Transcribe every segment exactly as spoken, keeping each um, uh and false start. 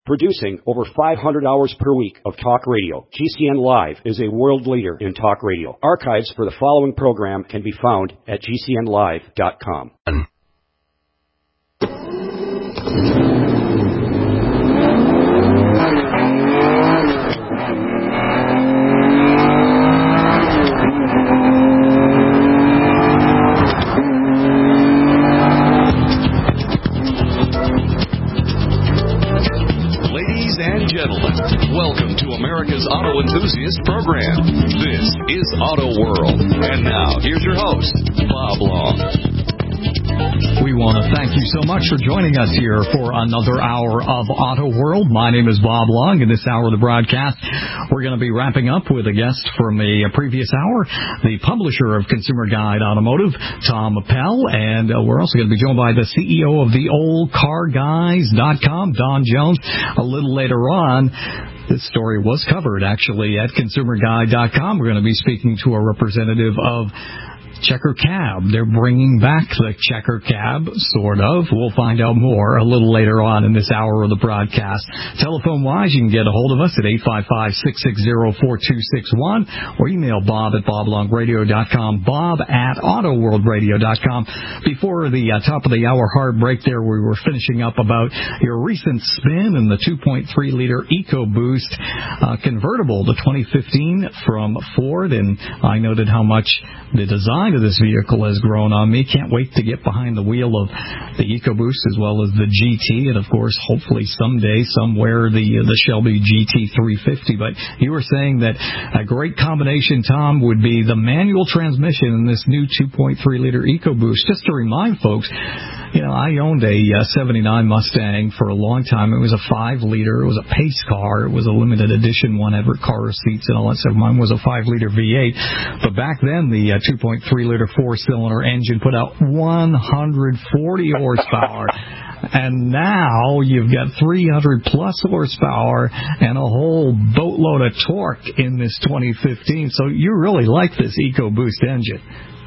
Producing over five hundred hours per week of talk radio, G C N Live is a world leader in talk radio. Archives for the following program can be found at G C N live dot com. Welcome to America's Auto Enthusiast Program. This is Auto World. And now, here's your host, Bob Long. We want to thank you so much for joining us here for another hour of Auto World. My name is Bob Long. In this hour of the broadcast, we're going to be wrapping up with a guest from a previous hour, the publisher of Consumer Guide Automotive, Tom Appel. And uh, we're also going to be joined by the C E O of the old car guys dot com, Don Jones, a little later on. This story was covered, actually, at Consumer Guide dot com. We're going to be speaking to a representative of Checker Cab. They're bringing back the Checker Cab, sort of. We'll find out more a little later on in this hour of the broadcast. Telephone-wise, you can get a hold of us at eight five five, six six zero, four two six one or email Bob at bob long radio dot com, Bob at auto world radio dot com. Before the uh, top of the hour hard break there, we were finishing up about your recent spin in the two point three liter EcoBoost uh, convertible, the twenty fifteen from Ford, and I noted how much the design of this vehicle has grown on me. Can't wait to get behind the wheel of the EcoBoost as well as the G T, and of course, hopefully someday, somewhere, the the Shelby G T three fifty. But you were saying that a great combination, Tom, would be the manual transmission in this new two point three liter EcoBoost. Just to remind folks, you know, I owned a uh, seventy-nine Mustang for a long time. It was a five liter. It was a pace car. It was a limited edition one, had car seats and all that stuff. Mine was a five liter V eight. But back then, the uh, two point three liter four-cylinder engine put out one hundred forty horsepower. And now you've got three hundred plus horsepower and a whole boatload of torque in this twenty fifteen. So you really like this EcoBoost engine.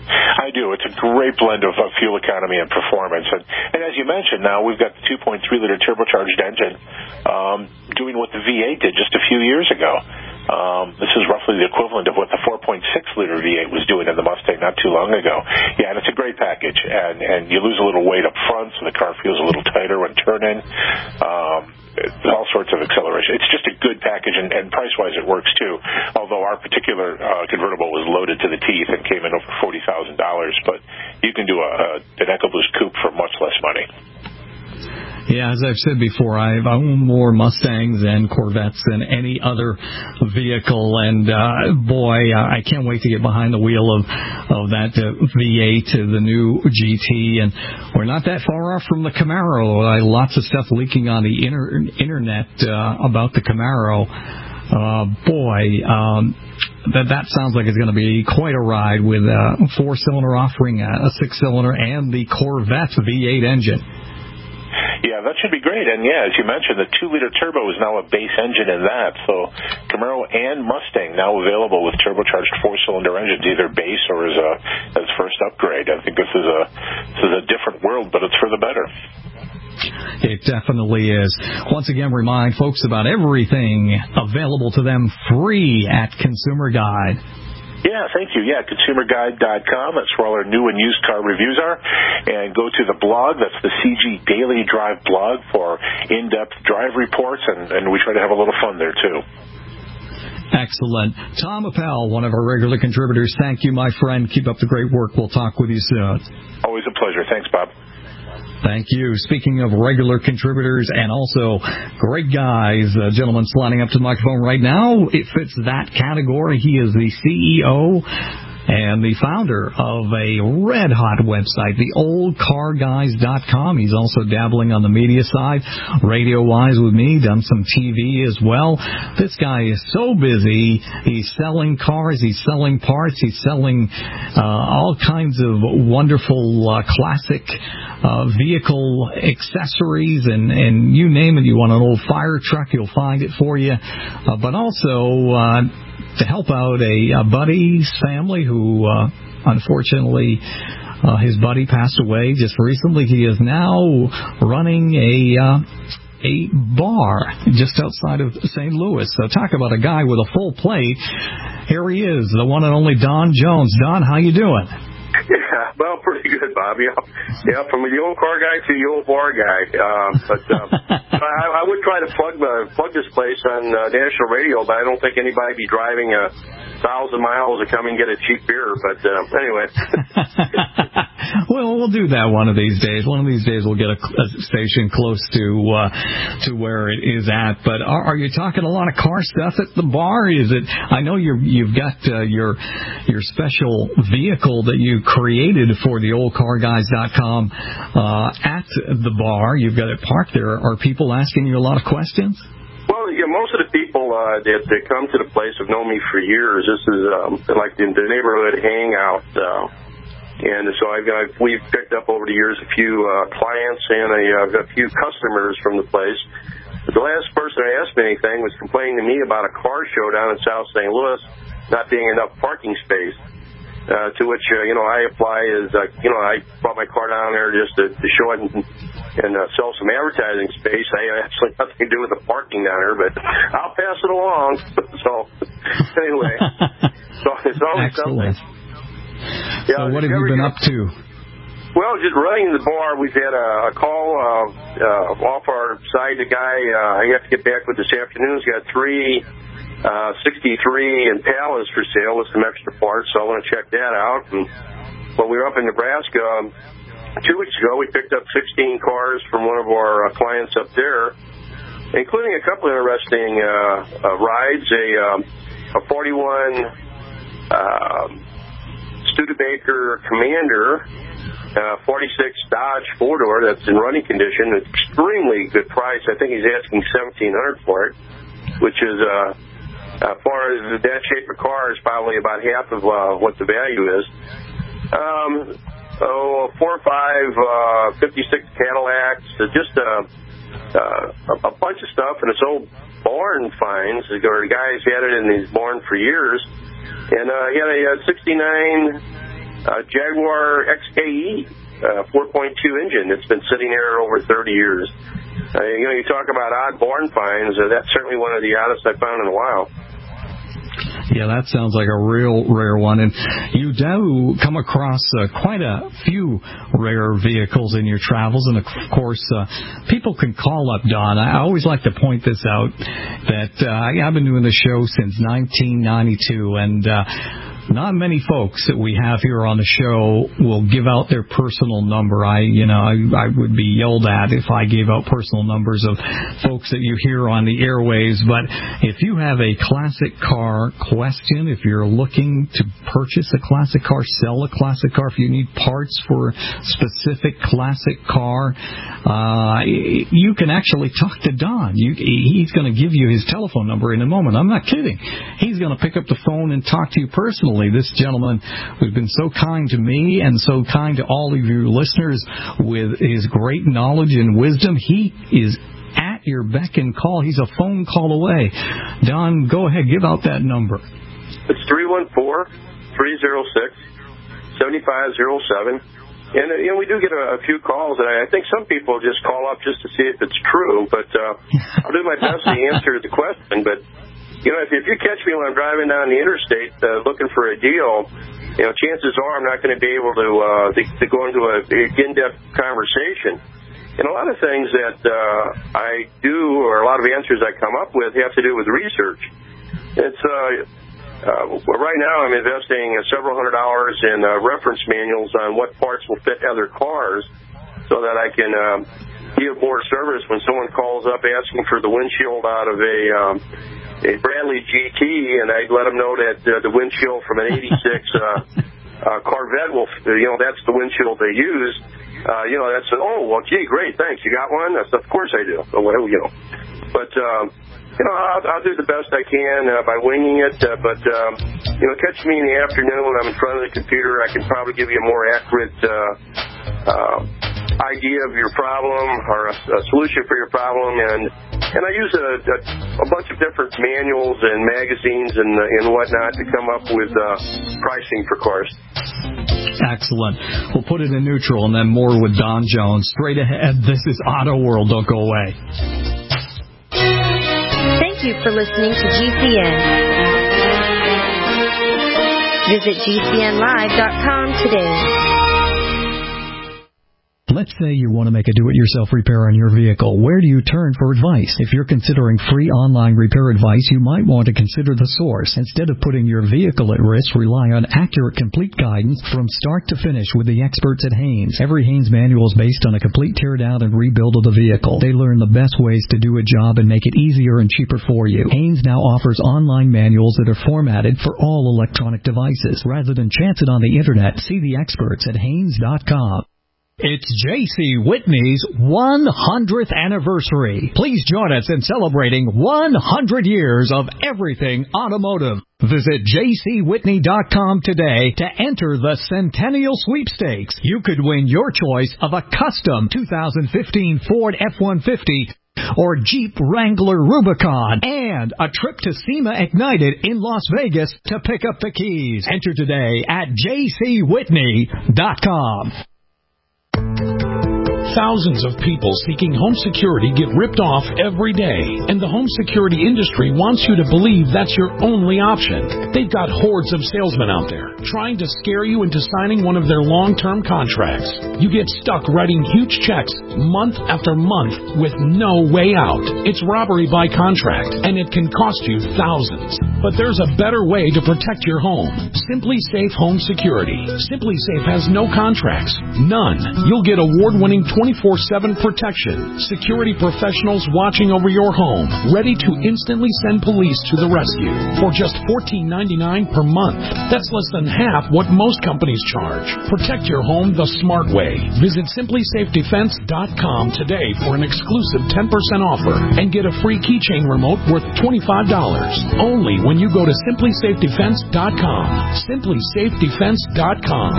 I do. It's a great blend of uh, fuel economy and performance. And, and as you mentioned, now we've got the two point three liter turbocharged engine um, doing what the V eight did just a few years ago. Um, this is roughly the equivalent of what the four point six liter V eight was doing in the Mustang not too long ago. Yeah, and it's a great package. And, and you lose a little weight up front, so the car feels a little tighter when turning. Um, all sorts of acceleration. It's just a good package, and, and price-wise it works too, although our particular uh, convertible was loaded to the teeth and came in over forty thousand dollars, but you can do a, a, an EcoBoost coupe for much less money. Yeah, as I've said before, I've owned more Mustangs and Corvettes than any other vehicle, and uh, boy, I can't wait to get behind the wheel of of that uh, V eight, uh, the new G T, and we're not that far off from the Camaro. Uh, lots of stuff leaking on the inter- internet uh, about the Camaro. Uh, boy, um, that that sounds like it's going to be quite a ride with a four-cylinder offering a, a six-cylinder and the Corvette V eight engine. Yeah, that should be great. And, yeah, as you mentioned, the two liter turbo is now a base engine in that. So Camaro and Mustang now available with turbocharged four-cylinder engines, either base or as a as first upgrade. I think this is a this is a different world, but it's for the better. It definitely is. Once again, remind folks about everything available to them free at Consumer Guide. Yeah, thank you. Yeah, Consumer Guide dot com. That's where all our new and used car reviews are. And go to the blog. That's the C G Daily Drive blog for in-depth drive reports, and, and we try to have a little fun there, too. Excellent. Tom Appel, one of our regular contributors. Thank you, my friend. Keep up the great work. We'll talk with you soon. Always a pleasure. Thanks, Bob. Thank you. Speaking of regular contributors and also great guys, uh, gentleman's lining up to the microphone right now. It fits that category. He is the C E O and the founder of a red-hot website, the old car guys dot com. He's also dabbling on the media side, radio-wise with me, done some T V as well. This guy is so busy. He's selling cars, he's selling parts, he's selling uh, all kinds of wonderful uh, classic uh, vehicle accessories, and, and you name it. You want an old fire truck, he'll find it for you. Uh, but also... Uh, to help out a, a buddy's family who, uh, unfortunately, uh, his buddy passed away just recently. He is now running a uh, a bar just outside of Saint Louis. So talk about a guy with a full plate. Here he is, the one and only Don Jones. Don, how you doing? Yeah, well, pretty good, Bob. Yeah, yeah, from the old car guy to the old bar guy. Uh, but um, I, I would try to plug the plug this place on uh, national radio, but I don't think anybody be driving a thousand miles to come and get a cheap beer. But uh, anyway. Well, we'll do that one of these days. One of these days, we'll get a, a station close to uh, to where it is at. But are, are you talking a lot of car stuff at the bar? Is it? I know you're, you've got uh, your your special vehicle that you created for the old car guys dot com uh, at the bar. You've got it parked there. Are people asking you a lot of questions? Well, yeah, most of the people uh, that, that come to the place have known me for years. This is um, like the, the neighborhood hangout. Uh, And so I've got, we've picked up over the years a few uh, clients and a, uh, a few customers from the place. But the last person who asked me anything was complaining to me about a car show down in South Saint Louis not being enough parking space. Uh, to which, uh, you know, I apply is, uh, you know, I brought my car down there just to, to show it and, and uh, sell some advertising space. I have absolutely nothing to do with the parking down there, but I'll pass it along. So, anyway, so it's always Excellent. something. Yeah, so what have you been up to? Well, just running the bar. We've had a, a call uh, uh, off our side. The guy uh, I have to get back with this afternoon. He's got three uh, sixty-three Impalas for sale with some extra parts, so I want to check that out. And when we were up in Nebraska um, two weeks ago, we picked up sixteen cars from one of our uh, clients up there, including a couple of interesting uh, uh, rides, a, um, a forty-one uh, Studebaker Commander, uh, forty-six Dodge four-door that's in running condition, an extremely good price. I think he's asking seventeen hundred dollars for it, which is, uh, as far as that shape of car, is probably about half of uh, what the value is. Um, oh, four or five uh, fifty-six Cadillacs, uh, just uh, uh, a bunch of stuff, and it's old barn finds. The guy's had it and he's barn for years. And uh, he had a, a sixty-nine uh, Jaguar X K E uh, four point two engine that's been sitting there over thirty years. Uh, you know, you talk about odd barn finds. Uh, that's certainly one of the oddest I've found in a while. Yeah, that sounds like a real rare one. And you do come across uh, quite a few rare vehicles in your travels. And, of course, uh, people can call up Don. I always like to point this out, that uh, I've been doing the show since nineteen ninety-two, and uh, not many folks that we have here on the show will give out their personal number. I, you know, I, I would be yelled at if I gave out personal numbers of folks that you hear on the airwaves. But if you have a classic car question, if you're looking to purchase a classic car, sell a classic car, if you need parts for a specific classic car, uh, you can actually talk to Don. You, he's going to give you his telephone number in a moment. I'm not kidding. He's going to pick up the phone and talk to you personally. This gentleman who's been so kind to me and so kind to all of you listeners with his great knowledge and wisdom, he is at your beck and call. He's a phone call away. Don, go ahead, give out that number. It's three one four, three oh six, seven five oh seven. And, uh, you know, we do get a, a few calls, and I, I think some people just call up just to see if it's true, but uh, I'll do my best to answer the question. But you know, if, if you catch me when I'm driving down the interstate uh, looking for a deal, you know, chances are I'm not going to be able to, uh, to, to go into a, a in-depth conversation. And a lot of things that uh, I do, or a lot of answers I come up with, have to do with research. It's uh, uh, right now I'm investing several hundred dollars in uh, reference manuals on what parts will fit other cars, so that I can um, give more service when someone calls up asking for the windshield out of a um, a Bradley G T, and I'd let them know that uh, the windshield from an eighty-six uh, uh, Corvette will, you know, that's the windshield they use. Uh, you know, that's, oh, well, gee, great, thanks. You got one? I said, of course I do. So, well, you know. But, um, you know, I'll, I'll do the best I can uh, by winging it. Uh, but, um, you know, catch me in the afternoon when I'm in front of the computer. I can probably give you a more accurate uh, uh, idea of your problem, or a, a solution for your problem. And and I use a, a, a bunch of different manuals and magazines and, uh, and whatnot to come up with uh, pricing for cars. Excellent. We'll put it in neutral and then more with Don Jones. Straight ahead, this is Auto World. Don't go away. Thank you for listening to G C N. Visit G C N live dot com today. Let's say you want to make a do-it-yourself repair on your vehicle. Where do you turn for advice? If you're considering free online repair advice, you might want to consider the source. Instead of putting your vehicle at risk, rely on accurate, complete guidance from start to finish with the experts at Haynes. Every Haynes manual is based on a complete tear-down and rebuild of the vehicle. They learn the best ways to do a job and make it easier and cheaper for you. Haynes now offers online manuals that are formatted for all electronic devices. Rather than chance it on the Internet, see the experts at Haynes dot com. It's J C. Whitney's one hundredth anniversary. Please join us in celebrating one hundred years of everything automotive. Visit J C Whitney dot com today to enter the Centennial Sweepstakes. You could win your choice of a custom two thousand fifteen Ford F one fifty or Jeep Wrangler Rubicon and a trip to SEMA Ignited in Las Vegas to pick up the keys. Enter today at J C Whitney dot com. Thousands of people seeking home security get ripped off every day, and the home security industry wants you to believe that's your only option. They've got hordes of salesmen out there trying to scare you into signing one of their long-term contracts. You get stuck writing huge checks month after month with no way out. It's robbery by contract, and it can cost you thousands. But there's a better way to protect your home. Simply Safe Home Security. Simply Safe has no contracts. None. You'll get award-winning twenty-four seven protection. Security professionals watching over your home, ready to instantly send police to the rescue for just fourteen ninety-nine per month. That's less than half what most companies charge. Protect your home the smart way. Visit Simply Safe Defense dot com today for an exclusive ten percent offer and get a free keychain remote worth twenty-five dollars. Only when you go to Simply Safe Defense dot com. Simply Safe Defense dot com.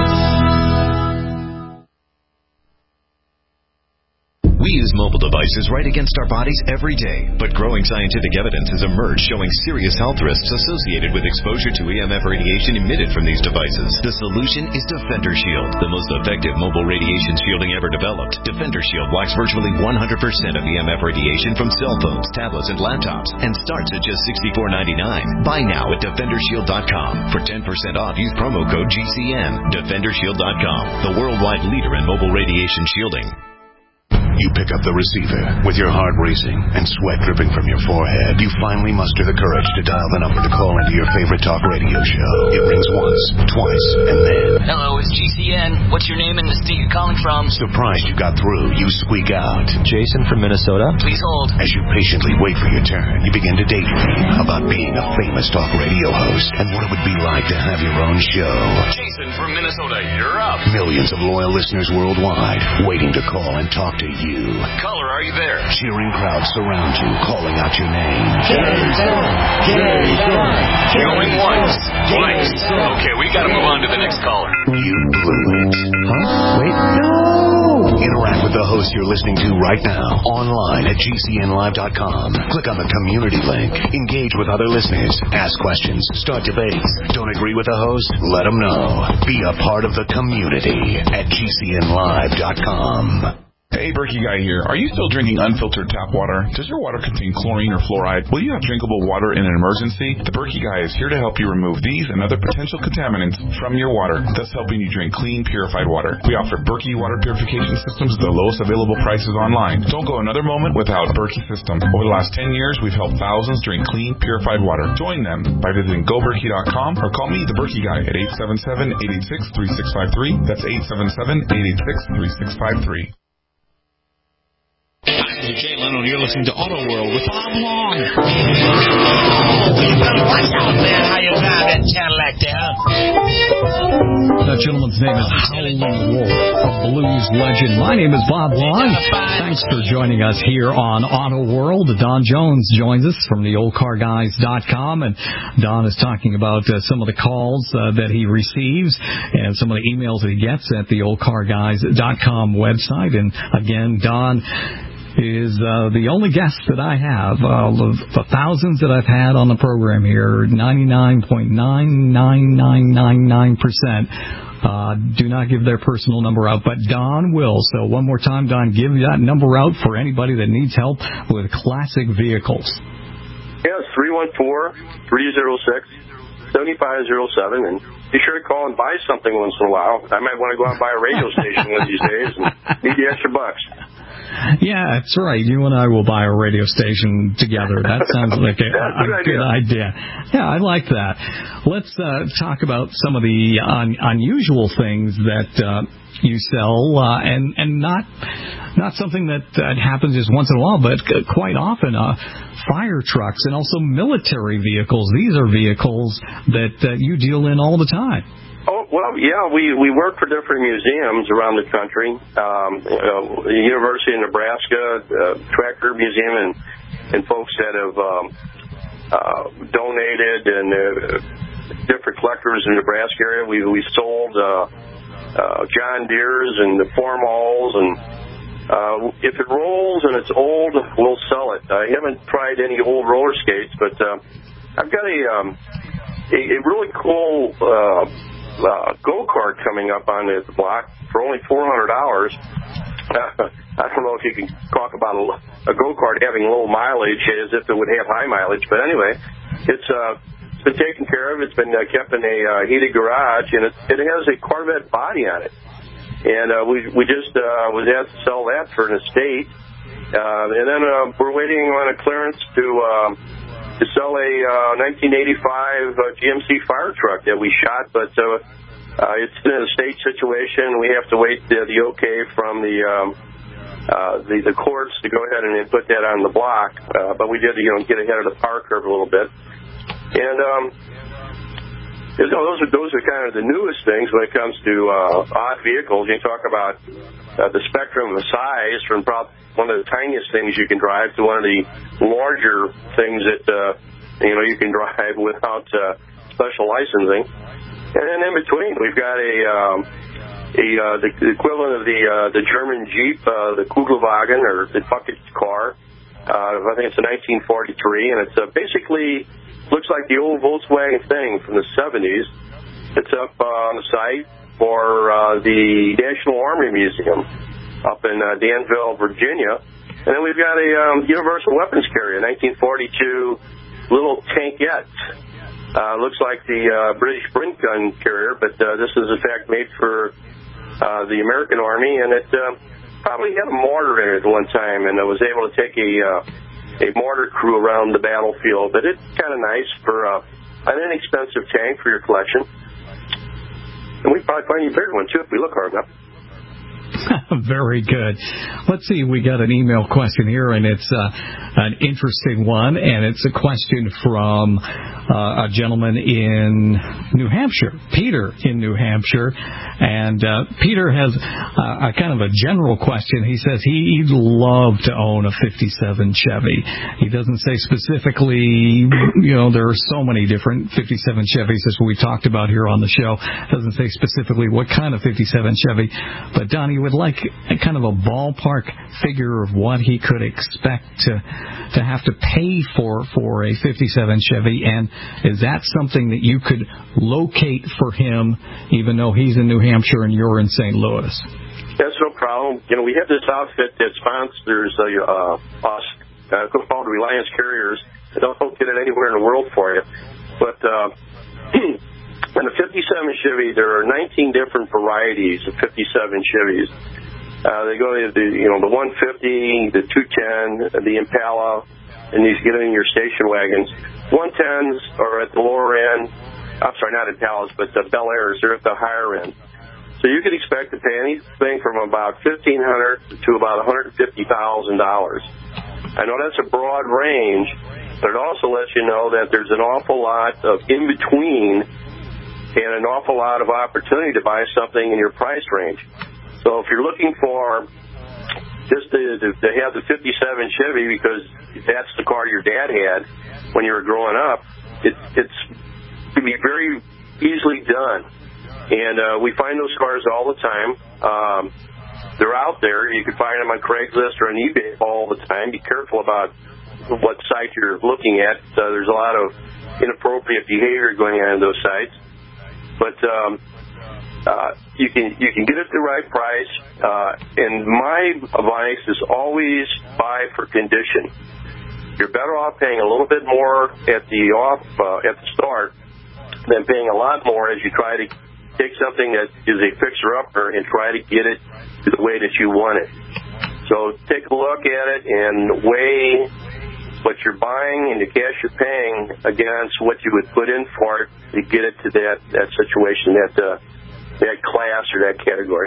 We use mobile devices right against our bodies every day, but growing scientific evidence has emerged showing serious health risks associated with exposure to E M F radiation emitted from these devices. The solution is Defender Shield, the most effective mobile radiation shielding ever developed. Defender Shield blocks virtually one hundred percent of E M F radiation from cell phones, tablets, and laptops, and starts at just sixty-four ninety-nine. Buy now at Defender Shield dot com. For ten percent off, use promo code G C N. Defender Shield dot com, the worldwide leader in mobile radiation shielding. You pick up the receiver with your heart racing and sweat dripping from your forehead. You finally muster the courage to dial the number to call into your favorite talk radio show. It rings once, twice, and then... Hello, it's G C N. What's your name and the state you're calling from? Surprised you got through, you squeak out. Jason from Minnesota. Please hold. As you patiently wait for your turn, you begin to daydream about being a famous talk radio host and what it would be like to have your own show. Jason from Minnesota, you're up. Millions of loyal listeners worldwide waiting to call and talk to you. You. Caller, are you there? Cheering crowds surround you, calling out your name. Jason! Jason! Going once, twice. Okay, we gotta move on to the next caller. You blew it. Huh? Wait, no! Interact with the host you're listening to right now, online at G C N live dot com. Click on the community link. Engage with other listeners. Ask questions. Start debates. Don't agree with the host? Let them know. Be a part of the community at G C N live dot com. Hey, Berkey Guy here. Are you still drinking unfiltered tap water? Does your water contain chlorine or fluoride? Will you have drinkable water in an emergency? The Berkey Guy is here to help you remove these and other potential contaminants from your water, thus helping you drink clean, purified water. We offer Berkey water purification systems at the lowest available prices online. Don't go another moment without a Berkey system. Over the last ten years, we've helped thousands drink clean, purified water. Join them by visiting go berkey dot com or call me, the Berkey Guy, at eight seven seven, eight eight six, three six five three. That's eight seven seven, eight eight six, three six five three. I'm Jay Leno, and you're listening to Auto World with Bob Long. You better watch out, man, how you drive that Cadillac there. That gentleman's name is Howlin' Wolf, a blues legend. My name is Bob Long. Thanks for joining us here on Auto World. Don Jones joins us from the old car guys dot com, and Don is talking about uh, some of the calls uh, that he receives and some of the emails that he gets at the old car guys dot com website. And again, Don is uh, the only guest that I have. Uh, of the thousands that I've had on the program here, ninety-nine point nine nine nine nine nine percent uh, do not give their personal number out, but Don will. So one more time, Don, give that number out for anybody that needs help with classic vehicles. Yeah, it's three one four, three oh six, seven five oh seven, and be sure to call and buy something once in a while. I might want to go out and buy a radio station one of these days and need the extra bucks. Yeah, that's right. You and I will buy a radio station together. That sounds like a, a good, good idea. Yeah, I like that. Let's uh, talk about some of the un- unusual things that uh, you sell, uh, and and not not something that uh, happens just once in a while, but quite often. Uh, fire trucks and also military vehicles. These are vehicles that uh, you deal in all the time. Oh, well, yeah, we, we work for different museums around the country. Um, uh, the University of Nebraska, uh, Tractor Museum, and, and folks that have um, uh, donated, and uh, different collectors in the Nebraska area. We, we sold uh, uh, John Deere's and the Formals, and Uh, if it rolls and it's old, we'll sell it. I haven't tried any old roller skates, but uh, I've got a, um, a a really cool uh, uh, go-kart coming up on the block for only four hundred dollars. Uh, I don't know if you can talk about a, a go-kart having low mileage as if it would have high mileage, but anyway, it's uh, it's been taken care of. It's been uh, kept in a uh, heated garage, and it, it has a Corvette body on it. And uh, we we just uh, was asked to sell that for an estate, uh, and then uh, we're waiting on a clearance to uh, to sell a uh, nineteen eighty-five uh, G M C fire truck that we shot, but uh, uh, it's in an estate situation. We have to wait the, the okay from the, um, uh, the the courts to go ahead and put that on the block. Uh, but we did, you know, get ahead of the power curve a little bit, and. Um, You know, those are those are kind of the newest things when it comes to uh, odd vehicles. You talk about uh, the spectrum of size from probably one of the tiniest things you can drive to one of the larger things that uh, you know you can drive without uh, special licensing. And then in between, we've got a um, a uh, the, the equivalent of the uh, the German Jeep, uh, the Kugelwagen, or the bucket car. Uh, I think it's a nineteen forty-three, and it's uh, basically. Looks like the old Volkswagen thing from the seventies. It's up uh, on the site for uh, the National Army Museum up in uh, Danville, Virginia. And then we've got a um, Universal Weapons Carrier, nineteen forty-two little tankette. Uh, looks like the uh, British Brent gun carrier, but uh, this is in fact made for uh, the American Army, and it uh, probably had a mortar in it at one time, and it was able to take a... Uh, a mortar crew around the battlefield, but it's kind of nice for uh, an inexpensive tank for your collection. And we'd probably find you a bigger one, too, if we look hard enough. Very good. Let's see, we got an email question here, and it's uh, an interesting one, and it's a question from uh, a gentleman in New Hampshire, Peter in New Hampshire, and uh, Peter has uh, a kind of a general question. He says he'd love to own a fifty-seven Chevy. He doesn't say specifically, you know, there are so many different fifty-seven Chevys as we talked about here on the show. Doesn't say specifically what kind of fifty-seven Chevy, but Donnie would like a kind of a ballpark figure of what he could expect to to have to pay for for a fifty-seven Chevy, and is that something that you could locate for him, even though he's in New Hampshire and you're in Saint Louis? That's no problem. You know, we have this outfit that sponsors uh, us, uh, called Reliance Carriers. I don't get it anywhere in the world for you, but uh, in the fifty-seven Chevy, there are nineteen different varieties of fifty-seven Chevys. Uh, they go to the, you know, the one fifty, the two ten, the Impala, and these get in your station wagons. one tens are at the lower end. I'm sorry, not Impalas, but the Bel Airs. They're at the higher end. So you could expect to pay anything from about fifteen hundred dollars to about one hundred fifty thousand dollars. I know that's a broad range, but it also lets you know that there's an awful lot of in-between and an awful lot of opportunity to buy something in your price range. So if you're looking for just to, to, to have the fifty-seven Chevy because that's the car your dad had when you were growing up, it, it's can be very easily done. And uh, we find those cars all the time. Um, they're out there. You can find them on Craigslist or on eBay all the time. Be careful about what site you're looking at. Uh, there's a lot of inappropriate behavior going on in those sites. But um, uh, you can you can get it at the right price. Uh, and my advice is always buy for condition. you're better off paying a little bit more at the off uh, at the start than paying a lot more as you try to take something that is a fixer-upper and try to get it to the way that you want it. So take a look at it and weigh what you're buying and the cash you're paying against what you would put in for it to get it to that, that situation, that uh, that class or that category.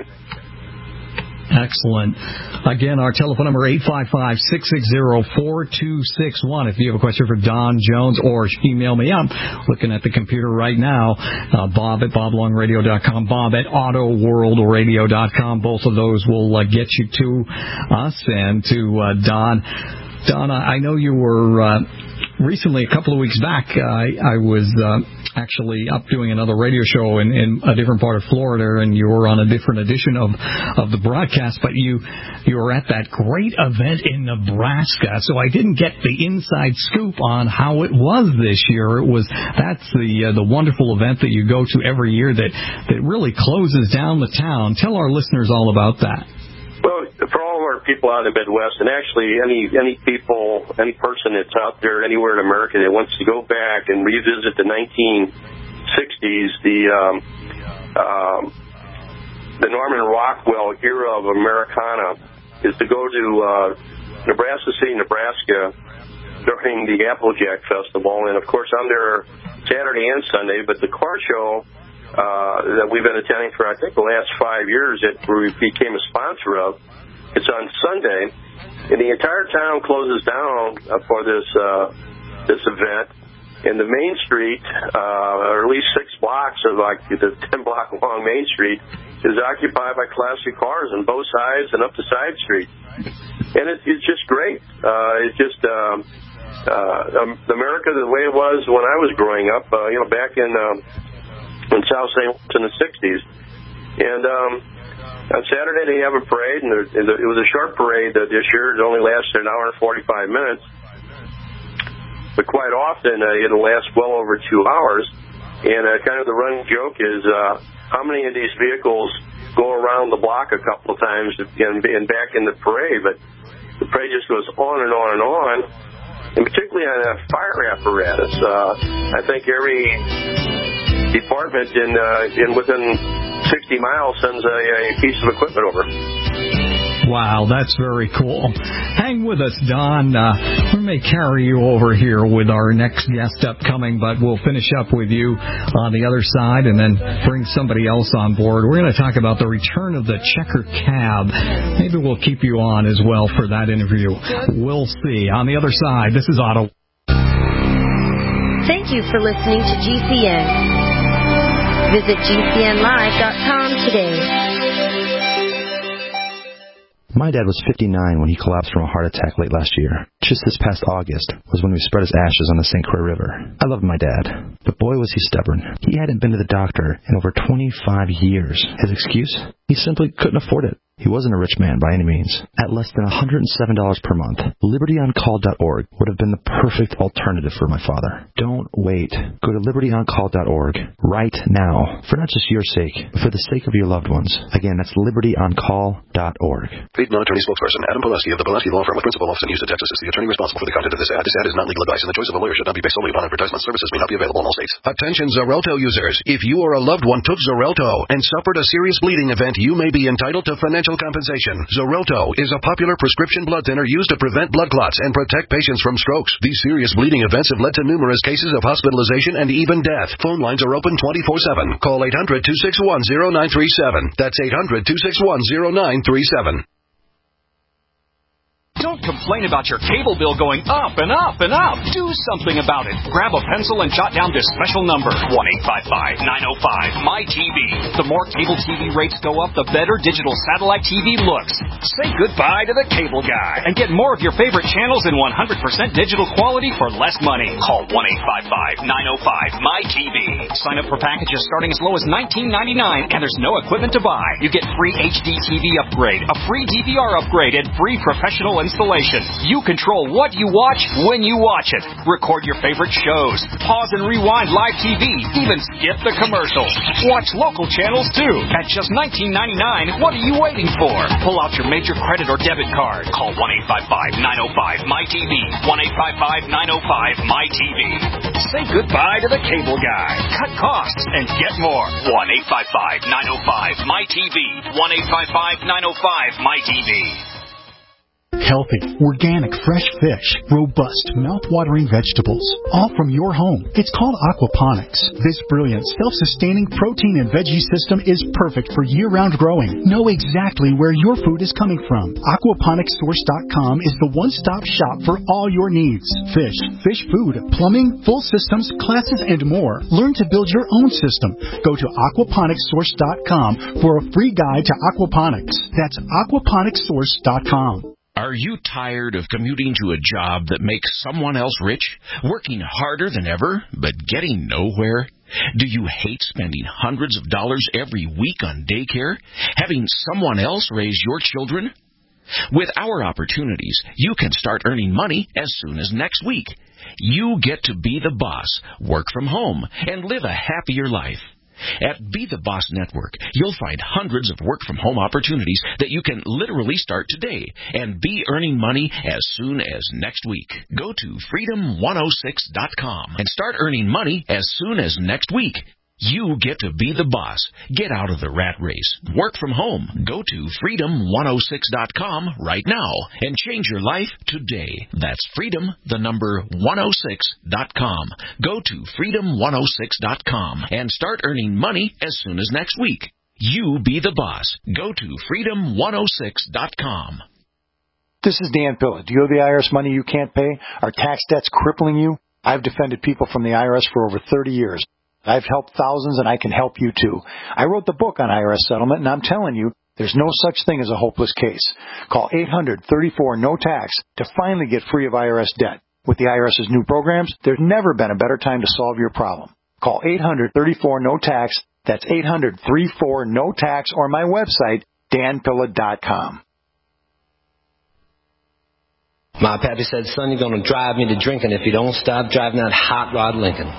Excellent. Again, our telephone number, eight five five, six six zero, four two six one. If you have a question for Don Jones, or email me. I'm looking at the computer right now. Uh, Bob at bob long radio dot com, Bob at auto world radio dot com. Both of those will uh, get you to us and to uh, Don. Don, I know you were uh, recently, a couple of weeks back, uh, I, I was uh, actually up doing another radio show in, in a different part of Florida, and you were on a different edition of, of the broadcast, but you you were at that great event in Nebraska, so I didn't get the inside scoop on how it was this year. It was that's the uh, the wonderful event that you go to every year that, that really closes down the town. Tell our listeners all about that. Well, for all of our people out in the Midwest, and actually any any people, any person that's out there anywhere in America that wants to go back and revisit the nineteen sixties, the um, um, the Norman Rockwell era of Americana, is to go to uh, Nebraska City, Nebraska during the Applejack Festival. And, of course, I'm there Saturday and Sunday, but the car show Uh, that we've been attending for, I think, the last five years that we became a sponsor of. It's on Sunday, and the entire town closes down uh, for this uh, this event. And the Main Street, uh, or at least six blocks of like the ten block long Main Street, is occupied by classic cars on both sides and up the side street. And it, it's just great. Uh, it's just um, uh, America the way it was when I was growing up. Uh, you know, back in. Um, in South Saint Louis in the sixties. And um, on Saturday they have a parade, and there, it was a short parade uh, this year. It only lasted an hour and forty-five minutes. But quite often uh, it'll last well over two hours. And uh, kind of the running joke is uh, how many of these vehicles go around the block a couple of times and, and back in the parade. But the parade just goes on and on and on. And particularly on a fire apparatus. Uh, I think every department in uh, in within sixty miles sends a, a piece of equipment over. Wow, that's very cool. Hang with us, Don. Uh, we may carry you over here with our next guest upcoming, but we'll finish up with you on the other side and then bring somebody else on board. We're going to talk about the return of the checker cab. Maybe we'll keep you on as well for that interview. We'll see. On the other side, this is Otto. Thank you for listening to G C N. Visit G C N live dot com today. My dad was fifty-nine when he collapsed from a heart attack late last year. Just this past August was when we spread his ashes on the Saint Croix River. I loved my dad, but boy was he stubborn. He hadn't been to the doctor in over twenty-five years. His excuse? He simply couldn't afford it. He wasn't a rich man by any means. At less than one hundred seven dollars per month, liberty on call dot org would have been the perfect alternative for my father. Don't wait. Go to liberty on call dot org right now, for not just your sake, but for the sake of your loved ones. Again, that's liberty on call dot org. Read non-attorney spokesperson Adam Pileski of the Pileski Law Firm with principal office in Houston, Texas is the attorney responsible for the content of this ad. This ad is not legal advice, and the choice of a lawyer should not be based solely upon advertisement. Services may not be available in all states. Attention Xarelto users. If you or a loved one took Xarelto and suffered a serious bleeding event, you may be entitled to financial compensation. Xarelto is a popular prescription blood thinner used to prevent blood clots and protect patients from strokes. These serious bleeding events have led to numerous cases of hospitalization and even death. Phone lines are open twenty-four seven. Call eight hundred, two six one, zero nine three seven. That's eight hundred, two six one, zero nine three seven. Don't complain about your cable bill going up and up and up. Do something about it. Grab a pencil and jot down this special number, one eight five five, nine oh five, M Y T V. The more cable T V rates go up, the better digital satellite T V looks. Say goodbye to the cable guy and get more of your favorite channels in one hundred percent digital quality for less money. Call one eight five five, nine oh five, M Y T V. Sign up for packages starting as low as nineteen ninety-nine, and there's no equipment to buy. You get free H D T V upgrade, a free D V R upgrade, and free professional and installation. You control what you watch when you watch it. Record your favorite shows. Pause and rewind live T V. Even skip the commercials. Watch local channels too. At just nineteen ninety-nine, what are you waiting for? Pull out your major credit or debit card. Call one eight five five, nine oh five, M Y T V. one eight five five, nine oh five, M Y T V. Say goodbye to the cable guy. Cut costs and get more. one eight five five, nine oh five, M Y T V. one eight five five, nine oh five, M Y T V. Healthy, organic, fresh fish, robust, mouth-watering vegetables, all from your home. It's called aquaponics. This brilliant, self-sustaining protein and veggie system is perfect for year-round growing. Know exactly where your food is coming from. aquaponics source dot com is the one-stop shop for all your needs. Fish, fish food, plumbing, full systems, classes, and more. Learn to build your own system. Go to aquaponics source dot com for a free guide to aquaponics. That's aquaponics source dot com. Are you tired of commuting to a job that makes someone else rich, working harder than ever, but getting nowhere? Do you hate spending hundreds of dollars every week on daycare, having someone else raise your children? With our opportunities, you can start earning money as soon as next week. You get to be the boss, work from home, and live a happier life. At Be the Boss Network, you'll find hundreds of work-from-home opportunities that you can literally start today and be earning money as soon as next week. Go to freedom one oh six dot com and start earning money as soon as next week. You get to be the boss. Get out of the rat race. Work from home. Go to freedom one oh six dot com right now and change your life today. That's freedom, the number one oh six dot com. Go to freedom one oh six dot com and start earning money as soon as next week. You be the boss. Go to freedom one oh six dot com. This is Dan Pilla. Do you owe the I R S money you can't pay? Are tax debts crippling you? I've defended people from the I R S for over thirty years. I've helped thousands, and I can help you, too. I wrote the book on I R S settlement, and I'm telling you, there's no such thing as a hopeless case. Call eight hundred, thirty-four, N O T A X to finally get free of I R S debt. With the IRS's new programs, there's never been a better time to solve your problem. Call eight hundred, thirty-four, N O T A X. That's eight hundred, thirty-four, N O T A X, or my website, dan pilla dot com. My pappy said, son, you're going to drive me to drinking if you don't stop driving that hot rod Lincoln.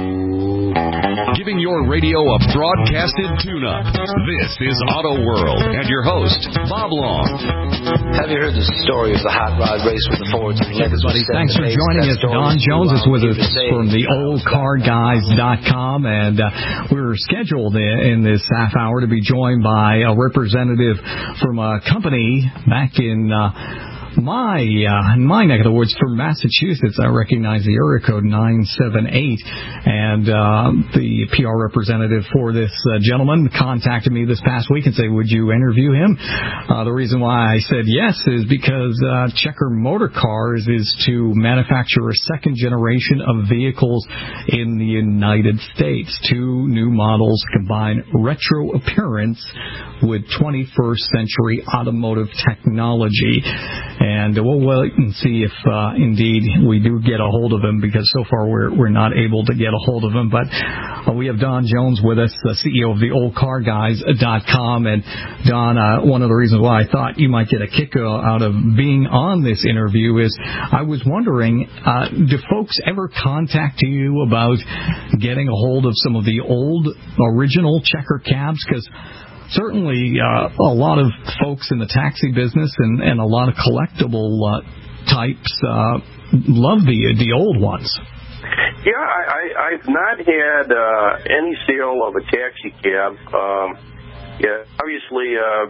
Giving your radio a broadcasted tune-up. This is Auto World and your host, Bob Long. Have you heard the story of the hot rod race with the Fords and Lincolns? Everybody, thanks for joining us. Don Jones is with us from the old car guys dot com, and uh, we're scheduled in, in this half hour to be joined by a representative from a company back in uh, My uh, my neck of the woods from Massachusetts. I recognize the area code nine seven eight, and uh, the P R representative for this uh, gentleman contacted me this past week and said, would you interview him? Uh, the reason why I said yes is because uh, Checker Motor Cars is to manufacture a second generation of vehicles in the United States. Two new models combine retro appearance with twenty-first century automotive technology. And we'll wait and see if, uh, indeed, we do get a hold of him, because so far we're we're not able to get a hold of him. But uh, we have Don Jones with us, the C E O of the old car guys dot com. And, Don, uh, one of the reasons why I thought you might get a kick out of being on this interview is I was wondering, uh, do folks ever contact you about getting a hold of some of the old original Checker cabs? Because certainly, uh, a lot of folks in the taxi business and, and a lot of collectible uh, types uh, love the the old ones. Yeah, I, I, I've not had uh, any sale of a taxi cab. Um, yeah, obviously, uh,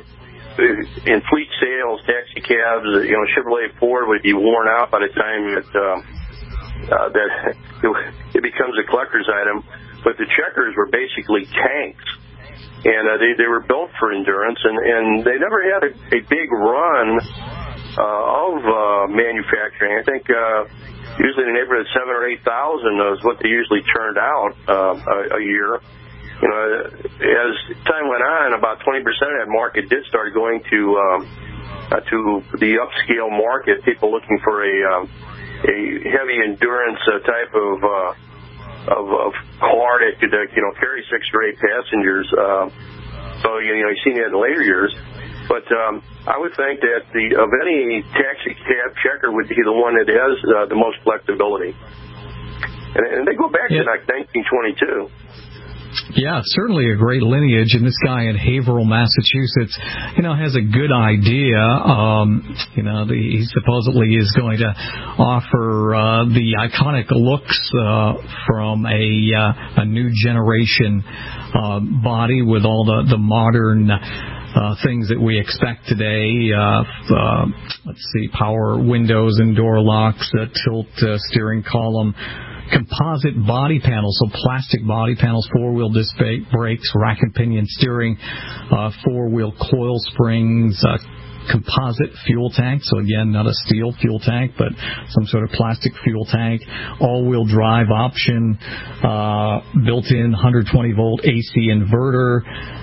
in fleet sales, taxi cabs, you know, Chevrolet Ford would be worn out by the time that uh, uh, that it becomes a collector's item. But the Checkers were basically tanks. And uh, they, they were built for endurance, and, and they never had a, a big run uh, of uh, manufacturing. I think uh, usually in the neighborhood of seven or eight thousand is what they usually turned out uh, a, a year. You know, as time went on, about twenty percent of that market did start going to um, uh, to the upscale market. People looking for a um, a heavy endurance uh, type of. Uh, Of, of car that could, uh, you know, carry six or eight passengers. Uh, so, you know, you've seen that in later years. But um, I would think that the of any taxi cab, Checker would be the one that has uh, the most flexibility. And, and they go back yeah. to like nineteen twenty-two. Yeah, certainly a great lineage, and this guy in Haverhill, Massachusetts, you know, has a good idea. Um, you know, the, he supposedly is going to offer uh, the iconic looks uh, from a uh, a new generation uh, body with all the, the modern Uh, things that we expect today. Uh, uh, let's see, power windows and door locks, uh, tilt uh, steering column, composite body panels, so plastic body panels, four-wheel disc brakes, rack and pinion steering, uh, four-wheel coil springs, uh, composite fuel tank, so again, not a steel fuel tank, but some sort of plastic fuel tank, all-wheel drive option, uh, built-in one hundred twenty volt A C inverter.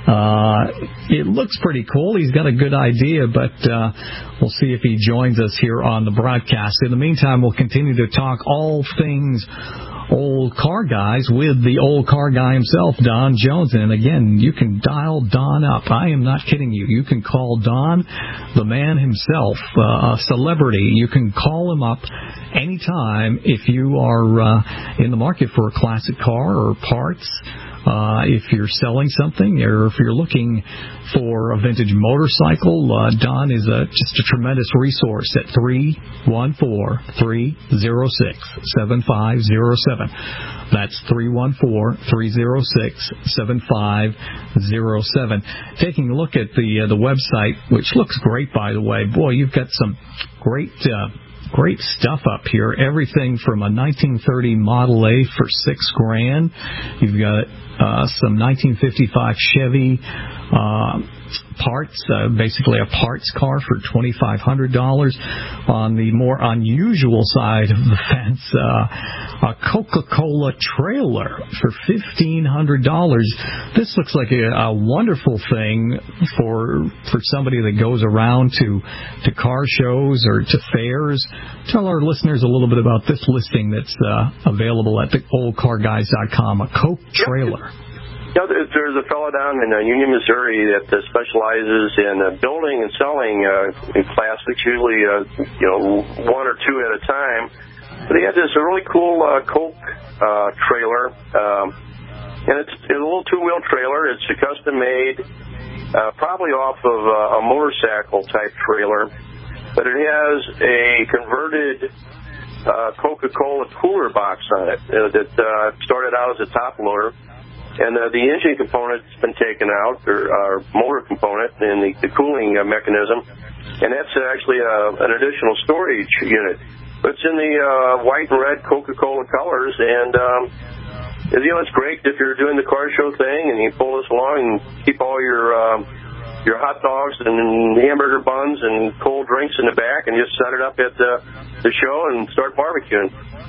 Uh, it looks pretty cool. He's got a good idea, but uh, we'll see if he joins us here on the broadcast. In the meantime, we'll continue to talk all things old car guys with the old car guy himself, Don Jones. And again, you can dial Don up. I am not kidding you. You can call Don, the man himself, uh, a celebrity. You can call him up anytime if you are uh, in the market for a classic car or parts. Uh, if you're selling something or if you're looking for a vintage motorcycle, uh, Don is a, just a tremendous resource at three one four, three oh six, seven five oh seven. That's three one four, three oh six, seven five oh seven. Taking a look at the uh, the website, which looks great, by the way. Boy, you've got some great uh, Great stuff up here. Everything from a nineteen thirty Model A for six grand. You've got uh, some nineteen fifty-five Chevy uh, parts, uh, basically a parts car for twenty-five hundred dollars. On the more unusual side of the fence, uh, a Coca-Cola trailer for fifteen hundred dollars. This looks like a, a wonderful thing for for somebody that goes around to to car shows or to fairs. Tell our listeners a little bit about this listing that's uh, available at the old car guys dot com, a Coke trailer. You know, there's a fellow down in uh, Union, Missouri that uh, specializes in uh, building and selling uh, in classics, usually uh, you know one or two at a time. But he had this really cool uh, Coke uh, trailer, um, and it's, it's a little two-wheel trailer. It's a custom-made, uh, probably off of uh, a motorcycle-type trailer, but it has a converted uh, Coca-Cola cooler box on it uh, that uh, started out as a top loader. And uh, the engine component's been taken out, or our motor component, and the, the cooling uh, mechanism, and that's actually uh, an additional storage unit. But it's in the uh, white and red Coca-Cola colors, and um, you know, it's great if you're doing the car show thing, and you pull this along and keep all your um, your hot dogs and hamburger buns and cold drinks in the back, and just set it up at the, the show and start barbecuing.